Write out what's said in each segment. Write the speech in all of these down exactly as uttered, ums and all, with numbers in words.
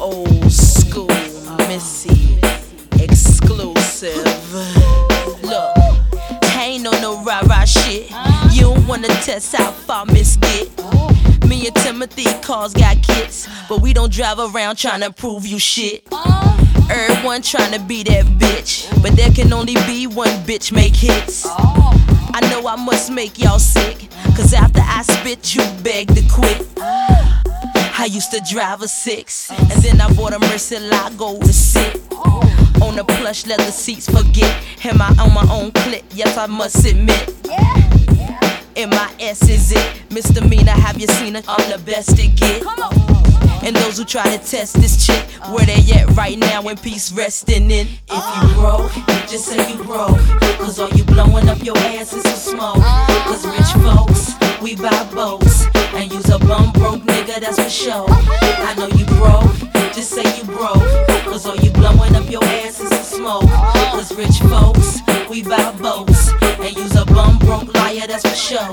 Old school, Missy, exclusive. Look, I ain't on no rah-rah shit. You don't wanna test how far Miss get. Me and Timothy cars got kits, but we don't drive around tryna prove you shit. Everyone tryna be that bitch, but there can only be one bitch make hits. I know I must make y'all sick, cause after I spit you beg to quit. I used to drive a six, and then I bought a Murcielago to sit on the plush leather seats, forget him, I on my own clip, yes I must admit. M I S is it, misdemeanor, have you seen her? I'm the best to get. And those who try to test this chick, where they at right now in peace resting in. If you broke, just say you broke, cause all you blowing up your ass is some smoke. Cause rich folks, we buy boats, and use a bum broke nigga, that's for sure. I know you broke, just say you broke, cause all you blowing up your ass is some smoke. Cause rich folks, we buy boats, and use a bum broke liar, that's for sure.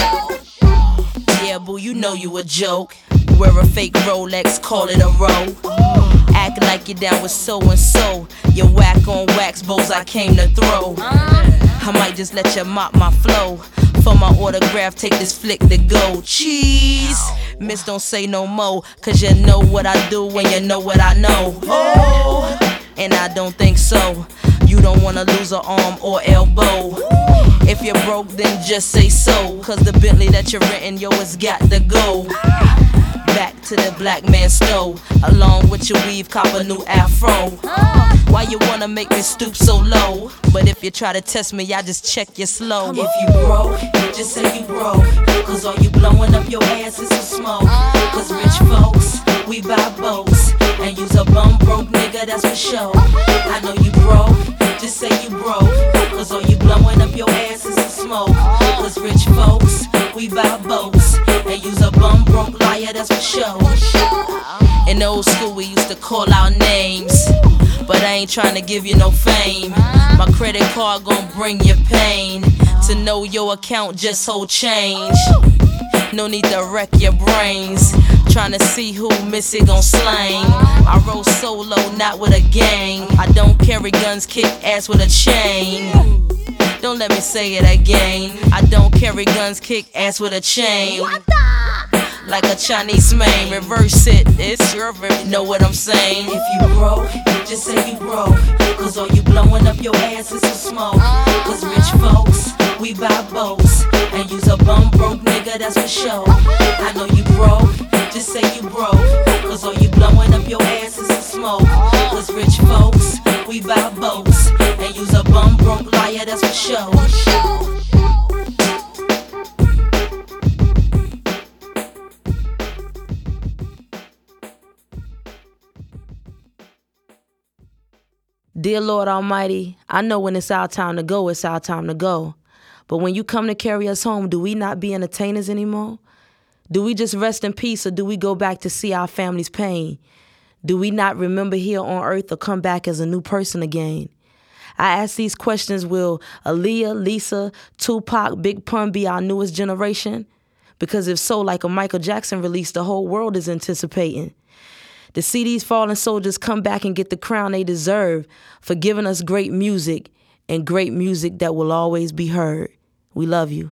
Yeah, boo, you know you a joke. Wear a fake Rolex, call it a row. Act like you're down with so-and-so. You whack on wax bows I came to throw. I might just let you mop my flow. For my autograph, take this flick to go. Cheese, miss, don't say no more, cause you know what I do when you know what I know. Oh, and I don't think so. You don't wanna lose an arm or elbow. If you're broke, then just say so, cause the Bentley that you're renting, yo, it's got to go. Back to the black man stove, along with your weave, cop a new afro. Why you wanna make me stoop so low? But if you try to test me, I just check you slow. If you broke, just say you broke, cause all you blowing up your ass is some smoke. Cause rich folks, we buy boats, and use a bum broke nigga, that's for sure. I know you broke, just say you broke, cause all you blowing up your ass is some smoke. Cause rich folks, we buy boats, and use a bum broke liar, that's for sure. In old school we used to call out names, but I ain't trying to give you no fame. My credit card gon' bring you pain. To know your account, just hold change. No need to wreck your brains, tryna see who Missy gon' slang. I roll solo, not with a gang. I don't carry guns, kick ass with a chain. Don't let me say it again. I don't carry guns, kick ass with a chain. Like a Chinese man, reverse it, it's your version, know what I'm saying? If you broke, just say you broke, cause all you blowing up your ass is some smoke. Cause rich folks, we buy boats, and use a bum broke nigga, that's for sure. I know you broke, just say you broke, cause all you blowing up your ass is some smoke. Cause rich folks, we buy boats, and use a bum broke liar, that's for sure. Dear Lord Almighty, I know when it's our time to go, it's our time to go. But when you come to carry us home, do we not be entertainers anymore? Do we just rest in peace, or do we go back to see our family's pain? Do we not remember here on earth or come back as a new person again? I ask these questions, will Aaliyah, Lisa, Tupac, Big Pun be our newest generation? Because if so, like a Michael Jackson release, the whole world is anticipating. To see these fallen soldiers come back and get the crown they deserve for giving us great music, and great music that will always be heard. We love you.